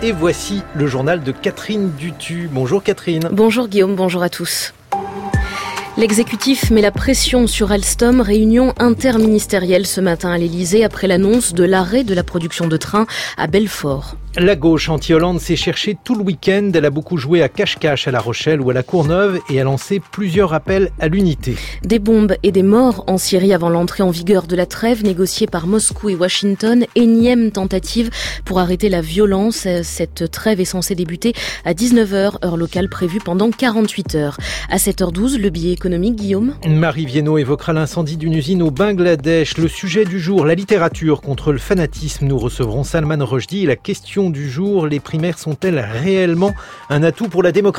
Et voici le journal de Catherine Dutu. Bonjour Catherine. Bonjour Guillaume, bonjour à tous. L'exécutif met la pression sur Alstom, réunion interministérielle ce matin à l'Elysée après l'annonce de l'arrêt de la production de trains à Belfort. La gauche anti-Hollande s'est cherchée tout le week-end. Elle a beaucoup joué à cache-cache à La Rochelle ou à la Courneuve et a lancé plusieurs appels à l'unité. Des bombes et des morts en Syrie avant l'entrée en vigueur de la trêve négociée par Moscou et Washington. Énième tentative pour arrêter la violence. Cette trêve est censée débuter à 19h, heure locale prévue pendant 48 heures. À 7h12, le billet économique, Guillaume. Marie Viennot évoquera l'incendie d'une usine au Bangladesh. Le sujet du jour, la littérature contre le fanatisme. Nous recevrons Salman Rushdie et la question du jour, les primaires sont-elles réellement un atout pour la démocratie ?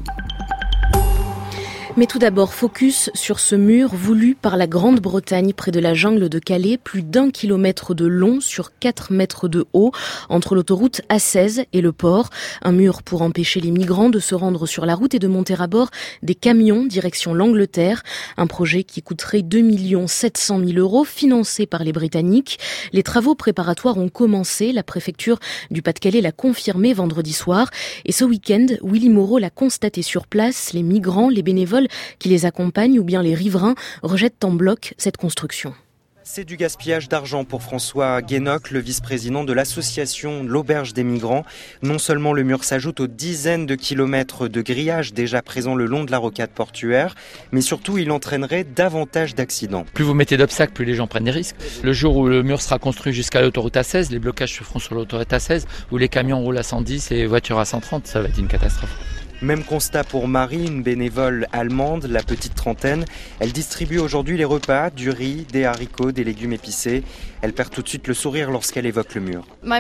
Mais tout d'abord, focus sur ce mur voulu par la Grande-Bretagne près de la jungle de Calais, plus d'1 kilomètre de long sur 4 mètres de haut, entre l'autoroute A16 et le port. Un mur pour empêcher les migrants de se rendre sur la route et de monter à bord des camions direction l'Angleterre. Un projet qui coûterait 2 700 000 €, financé par les Britanniques. Les travaux préparatoires ont commencé. La préfecture du Pas-de-Calais l'a confirmé vendredi soir. Et ce week-end, Willy Moreau l'a constaté sur place. Les migrants, les bénévoles qui les accompagnent ou bien les riverains rejettent en bloc cette construction. C'est du gaspillage d'argent pour François Guénoc, le vice-président de l'association L'Auberge des Migrants. Non seulement le mur s'ajoute aux dizaines de kilomètres de grillage déjà présents le long de la rocade portuaire, mais surtout il entraînerait davantage d'accidents. Plus vous mettez d'obstacles, plus les gens prennent des risques. Le jour où le mur sera construit jusqu'à l'autoroute A16, les blocages se feront sur l'autoroute A16, où les camions roulent à 110 et les voitures à 130, ça va être une catastrophe. Même constat pour Marie, une bénévole allemande, la petite trentaine. Elle distribue aujourd'hui les repas, du riz, des haricots, des légumes épicés. Elle perd tout de suite le sourire lorsqu'elle évoque le mur. Ma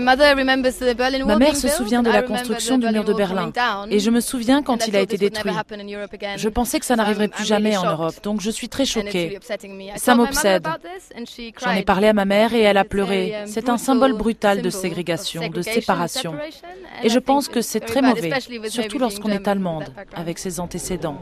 mère se souvient de la construction du mur de Berlin. Et je me souviens quand il a été détruit. Je pensais que ça n'arriverait plus jamais en Europe, donc je suis très choquée. Ça m'obsède. J'en ai parlé à ma mère et elle a pleuré. C'est un symbole brutal de ségrégation, de séparation. Et je pense que c'est très mauvais, surtout lorsqu'on est allemande, avec ses antécédents.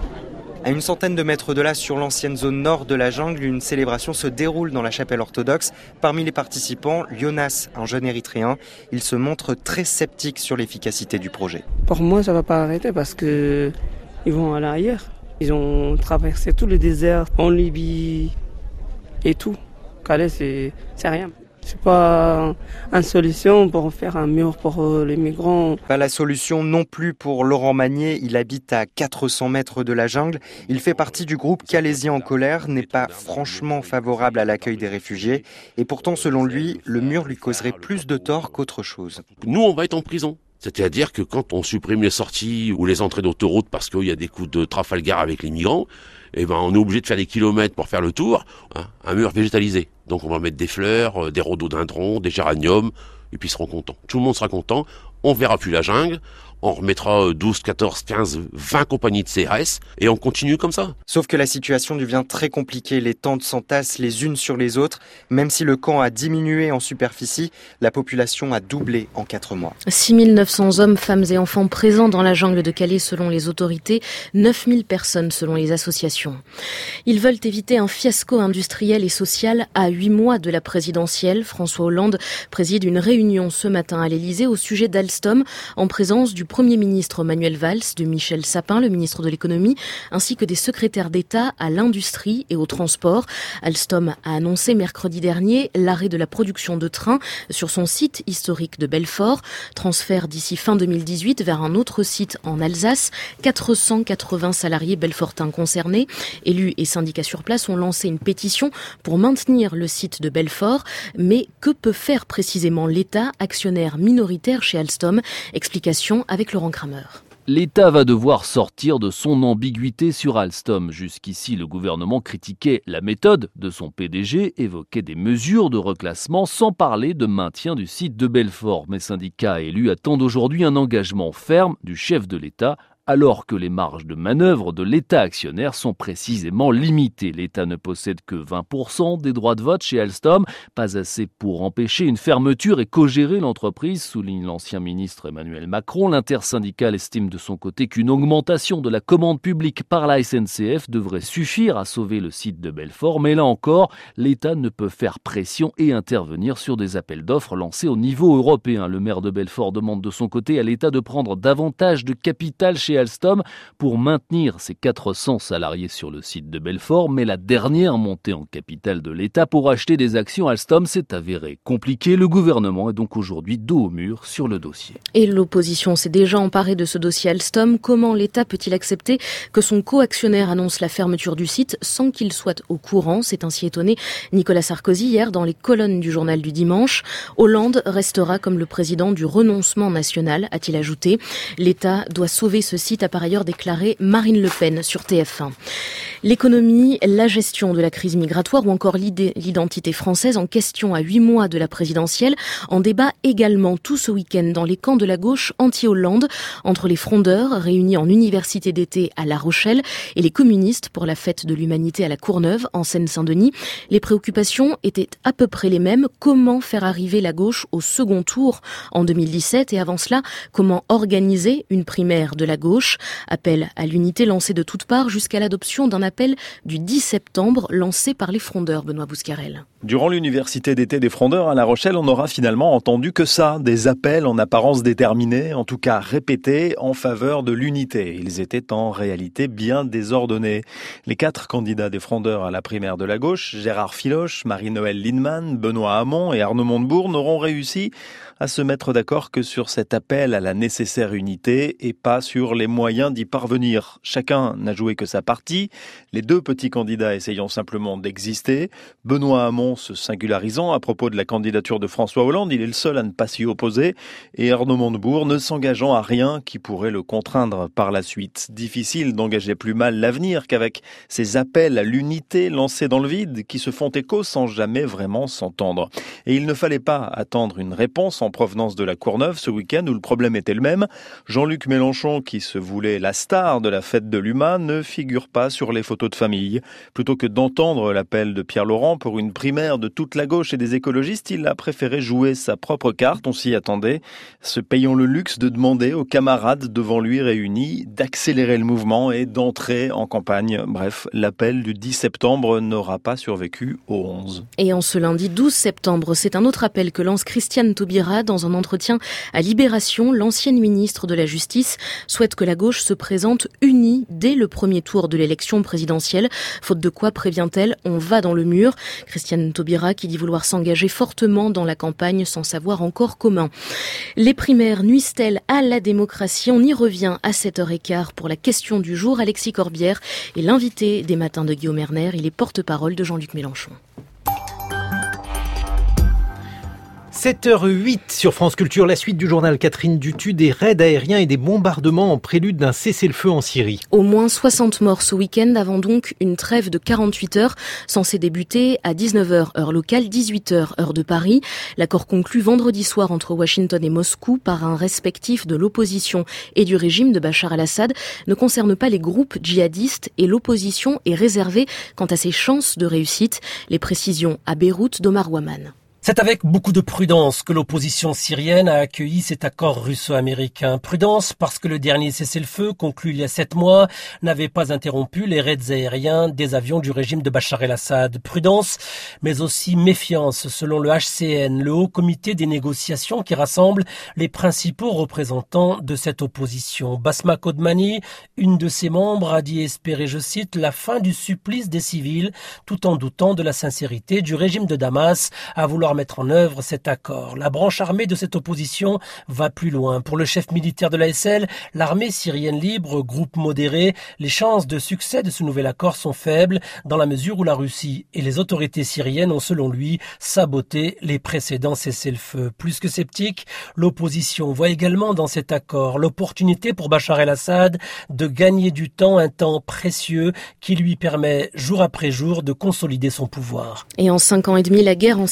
À une centaine de mètres de là, sur l'ancienne zone nord de la jungle, une célébration se déroule dans la chapelle orthodoxe. Parmi les participants, Jonas, un jeune érythréen. Il se montre très sceptique sur l'efficacité du projet. Pour moi, ça ne va pas arrêter parce qu'ils vont aller ailleurs. Ils ont traversé tout le désert en Libye et tout. Calais, c'est rien. C'est pas une solution pour faire un mur pour les migrants. Pas la solution non plus pour Laurent Magnier. Il habite à 400 mètres de la jungle. Il fait partie du groupe Calaisien en colère, n'est pas franchement favorable à l'accueil des réfugiés. Et pourtant, selon lui, le mur lui causerait plus de tort qu'autre chose. Nous, on va être en prison. C'est-à-dire que quand on supprime les sorties ou les entrées d'autoroute parce qu'il y a des coups de Trafalgar avec les migrants, on est obligé de faire des kilomètres pour faire le tour, un mur végétalisé. Donc on va mettre des fleurs, des rhododendrons, des géraniums, et puis ils seront contents. Tout le monde sera content, on verra plus la jungle, on remettra 12, 14, 15, 20 compagnies de CRS, et on continue comme ça. Sauf que la situation devient très compliquée, les tentes s'entassent les unes sur les autres. Même si le camp a diminué en superficie, la population a doublé en 4 mois. 6 900 hommes, femmes et enfants présents dans la jungle de Calais selon les autorités, 9 000 personnes selon les associations. Ils veulent éviter un fiasco industriel et social à 8 mois de la présidentielle. François Hollande préside une réunion ce matin à l'Elysée au sujet d'Alstom en présence du Premier ministre Manuel Valls, de Michel Sapin, le ministre de l'économie, ainsi que des secrétaires d'État à l'industrie et au transport. Alstom a annoncé mercredi dernier l'arrêt de la production de trains sur son site historique de Belfort. Transfert d'ici fin 2018 vers un autre site en Alsace. 480 salariés belfortins concernés. Élus et syndicats sur place ont lancé une pétition pour maintenir le site de Belfort. Mais que peut faire précisément l'État, actionnaire minoritaire chez Alstom? Explication avec Laurent Kramer. L'État va devoir sortir de son ambiguïté sur Alstom. Jusqu'ici, le gouvernement critiquait la méthode de son PDG, évoquait des mesures de reclassement sans parler de maintien du site de Belfort. Mais syndicats et élus attendent aujourd'hui un engagement ferme du chef de l'État alors que les marges de manœuvre de l'État actionnaire sont précisément limitées. L'État ne possède que 20% des droits de vote chez Alstom, pas assez pour empêcher une fermeture et co-gérer l'entreprise, souligne l'ancien ministre Emmanuel Macron. L'intersyndicale estime de son côté qu'une augmentation de la commande publique par la SNCF devrait suffire à sauver le site de Belfort, mais là encore, l'État ne peut faire pression et intervenir sur des appels d'offres lancés au niveau européen. Le maire de Belfort demande de son côté à l'État de prendre davantage de capital chez Alstom pour maintenir ses 400 salariés sur le site de Belfort, mais la dernière montée en capital de l'État pour acheter des actions Alstom s'est avérée compliquée. Le gouvernement est donc aujourd'hui dos au mur sur le dossier. Et l'opposition s'est déjà emparée de ce dossier Alstom. Comment l'État peut-il accepter que son co-actionnaire annonce la fermeture du site sans qu'il soit au courant? C'est ainsi étonné Nicolas Sarkozy hier dans les colonnes du journal du dimanche. Hollande restera comme le président du renoncement national, a-t-il ajouté. L'État doit sauver ce site, a par ailleurs déclaré Marine Le Pen sur TF1. L'économie, la gestion de la crise migratoire ou encore l'identité française en question à 8 mois de la présidentielle. En débat également tout ce week-end dans les camps de la gauche anti-Hollande, entre les frondeurs réunis en université d'été à La Rochelle et les communistes pour la fête de l'humanité à la Courneuve en Seine-Saint-Denis. Les préoccupations étaient à peu près les mêmes. Comment faire arriver la gauche au second tour en 2017 et avant cela, comment organiser une primaire de la gauche? Appel à l'unité lancé de toutes parts jusqu'à l'adoption d'un appel du 10 septembre lancé par les frondeurs, Benoît Bouscarel. Durant l'université d'été des frondeurs à La Rochelle, on n'aura finalement entendu que ça, des appels en apparence déterminés, en tout cas répétés, en faveur de l'unité. Ils étaient en réalité bien désordonnés. Les 4 candidats des frondeurs à la primaire de la gauche, Gérard Filoche, Marie-Noëlle Lindemann, Benoît Hamon et Arnaud Montebourg, n'auront réussi à se mettre d'accord que sur cet appel à la nécessaire unité et pas sur les moyens d'y parvenir. Chacun n'a joué que sa partie, les 2 petits candidats essayant simplement d'exister. Benoît Hamon se singularisant à propos de la candidature de François Hollande, il est le seul à ne pas s'y opposer, et Arnaud Montebourg ne s'engageant à rien qui pourrait le contraindre par la suite. Difficile d'engager plus mal l'avenir qu'avec ces appels à l'unité lancés dans le vide qui se font écho sans jamais vraiment s'entendre. Et il ne fallait pas attendre une réponse en provenance de la Courneuve ce week-end où le problème était le même. Jean-Luc Mélenchon, qui se voulait la star de la fête de l'UMA, ne figure pas sur les photos de famille. Plutôt que d'entendre l'appel de Pierre Laurent pour une primaire de toute la gauche et des écologistes, il a préféré jouer sa propre carte, on s'y attendait, se payant le luxe de demander aux camarades devant lui réunis d'accélérer le mouvement et d'entrer en campagne. Bref, l'appel du 10 septembre n'aura pas survécu au 11. Et en ce lundi 12 septembre, c'est un autre appel que lance Christiane Taubira dans un entretien à Libération. L'ancienne ministre de la Justice souhaite que la gauche se présente unie dès le premier tour de l'élection présidentielle. Faute de quoi, prévient-elle, on va dans le mur. Christiane Taubira qui dit vouloir s'engager fortement dans la campagne sans savoir encore comment. Les primaires nuisent-elles à la démocratie? On y revient à 7h15 pour la question du jour. Alexis Corbière est l'invité des matins de Guillaume Erner. Il est porte-parole de Jean-Luc Mélenchon. 7h08 sur France Culture, la suite du journal Catherine Dutu, des raids aériens et des bombardements en prélude d'un cessez-le-feu en Syrie. Au moins 60 morts ce week-end avant donc une trêve de 48 heures censée débuter à 19h heure locale, 18h heure de Paris. L'accord conclu vendredi soir entre Washington et Moscou par un respectif de l'opposition et du régime de Bachar al-Assad ne concerne pas les groupes djihadistes et l'opposition est réservée quant à ses chances de réussite. Les précisions à Beyrouth d'Omar Waman. C'est avec beaucoup de prudence que l'opposition syrienne a accueilli cet accord russo-américain. Prudence parce que le dernier cessez-le-feu, conclu il y a 7 mois, n'avait pas interrompu les raids aériens des avions du régime de Bachar el-Assad. Prudence, mais aussi méfiance, selon le HCN, le Haut Comité des négociations qui rassemble les principaux représentants de cette opposition. Basma Kodmani, une de ses membres, a dit espérer, je cite, la fin du supplice des civils, tout en doutant de la sincérité du régime de Damas à vouloir mettre en œuvre cet accord. La branche armée de cette opposition va plus loin. Pour le chef militaire de l'ASL, l'armée syrienne libre, groupe modéré, les chances de succès de ce nouvel accord sont faibles dans la mesure où la Russie et les autorités syriennes ont, selon lui, saboté les précédents cessez-le-feu. Plus que sceptique, l'opposition voit également dans cet accord l'opportunité pour Bachar el-Assad de gagner du temps, un temps précieux qui lui permet jour après jour de consolider son pouvoir. Et en 5 ans et demi, la guerre en Syrie a fait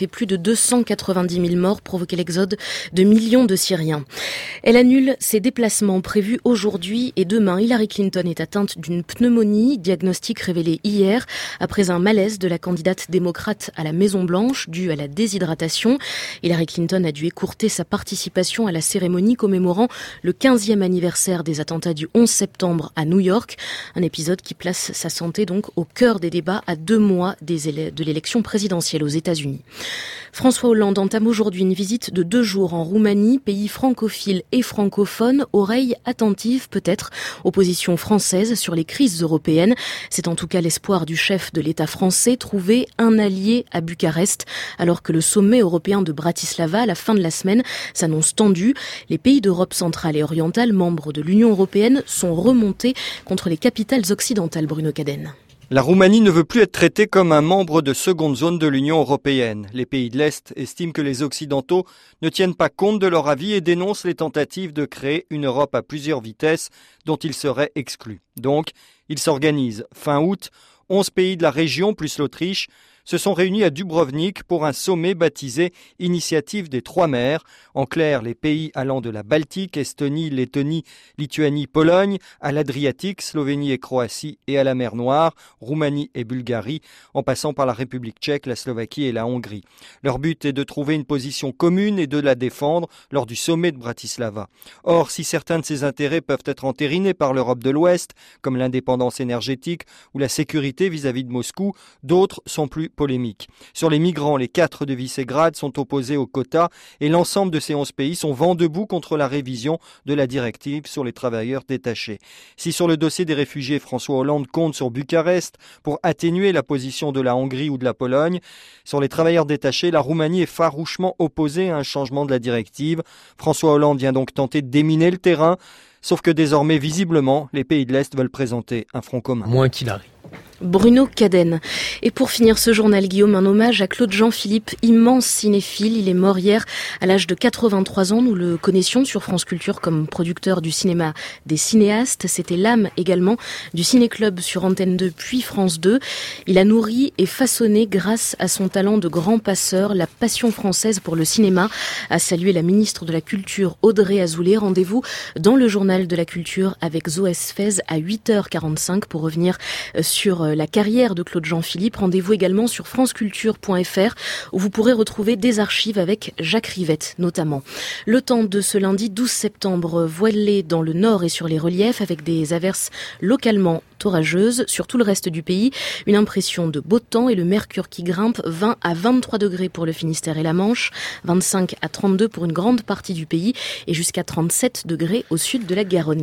plus de 290 000 morts, provoqué l'exode de millions de Syriens. Elle annule ses déplacements prévus aujourd'hui et demain. Hillary Clinton est atteinte d'une pneumonie, diagnostic révélé hier après un malaise de la candidate démocrate à la Maison-Blanche dû à la déshydratation. Hillary Clinton a dû écourter sa participation à la cérémonie commémorant le 15e anniversaire des attentats du 11 septembre à New York. Un épisode qui place sa santé donc au cœur des débats à 2 mois de l'élection présidentielle aux États-Unis. François Hollande entame aujourd'hui une visite de 2 jours en Roumanie, pays francophile et francophone, oreille attentive peut-être aux positions françaises sur les crises européennes. C'est en tout cas l'espoir du chef de l'État français, trouver un allié à Bucarest, alors que le sommet européen de Bratislava, à la fin de la semaine, s'annonce tendu. Les pays d'Europe centrale et orientale, membres de l'Union européenne, sont remontés contre les capitales occidentales. Bruno Cadenne. La Roumanie ne veut plus être traitée comme un membre de seconde zone de l'Union européenne. Les pays de l'Est estiment que les Occidentaux ne tiennent pas compte de leur avis et dénoncent les tentatives de créer une Europe à plusieurs vitesses dont ils seraient exclus. Donc, ils s'organisent. Fin août, 11 pays de la région plus l'Autriche se sont réunis à Dubrovnik pour un sommet baptisé Initiative des 3 mers. En clair, les pays allant de la Baltique, Estonie, Lettonie, Lituanie, Pologne, à l'Adriatique, Slovénie et Croatie, et à la mer Noire, Roumanie et Bulgarie, en passant par la République tchèque, la Slovaquie et la Hongrie. Leur but est de trouver une position commune et de la défendre lors du sommet de Bratislava. Or, si certains de ces intérêts peuvent être entérinés par l'Europe de l'Ouest, comme l'indépendance énergétique ou la sécurité vis-à-vis de Moscou, d'autres sont plus polémique. Sur les migrants, les 4 de Visegrad sont opposés aux quotas et l'ensemble de ces 11 pays sont vent debout contre la révision de la directive sur les travailleurs détachés. Si sur le dossier des réfugiés, François Hollande compte sur Bucarest pour atténuer la position de la Hongrie ou de la Pologne, sur les travailleurs détachés, la Roumanie est farouchement opposée à un changement de la directive. François Hollande vient donc tenter de déminer le terrain, sauf que désormais, visiblement, les pays de l'Est veulent présenter un front commun. Moins qu'Hillary. Bruno Cadenne. Et pour finir ce journal, Guillaume, un hommage à Claude Jean-Philippe, immense cinéphile. Il est mort hier à l'âge de 83 ans. Nous le connaissions sur France Culture comme producteur du cinéma des cinéastes. C'était l'âme également du Ciné-Club sur Antenne 2 puis France 2. Il a nourri et façonné, grâce à son talent de grand passeur, la passion française pour le cinéma, a salué la ministre de la Culture Audrey Azoulay. Rendez-vous dans le journal de la Culture avec Zoé Sfez à 8h45 pour revenir sur la carrière de Claude Jean-Philippe. Rendez-vous également sur franceculture.fr où vous pourrez retrouver des archives avec Jacques Rivette notamment. Le temps de ce lundi 12 septembre, voilé dans le nord et sur les reliefs avec des averses localement orageuses. Sur tout le reste du pays, une impression de beau temps et le mercure qui grimpe, 20 à 23 degrés pour le Finistère et la Manche, 25 à 32 pour une grande partie du pays et jusqu'à 37 degrés au sud de la Garonne.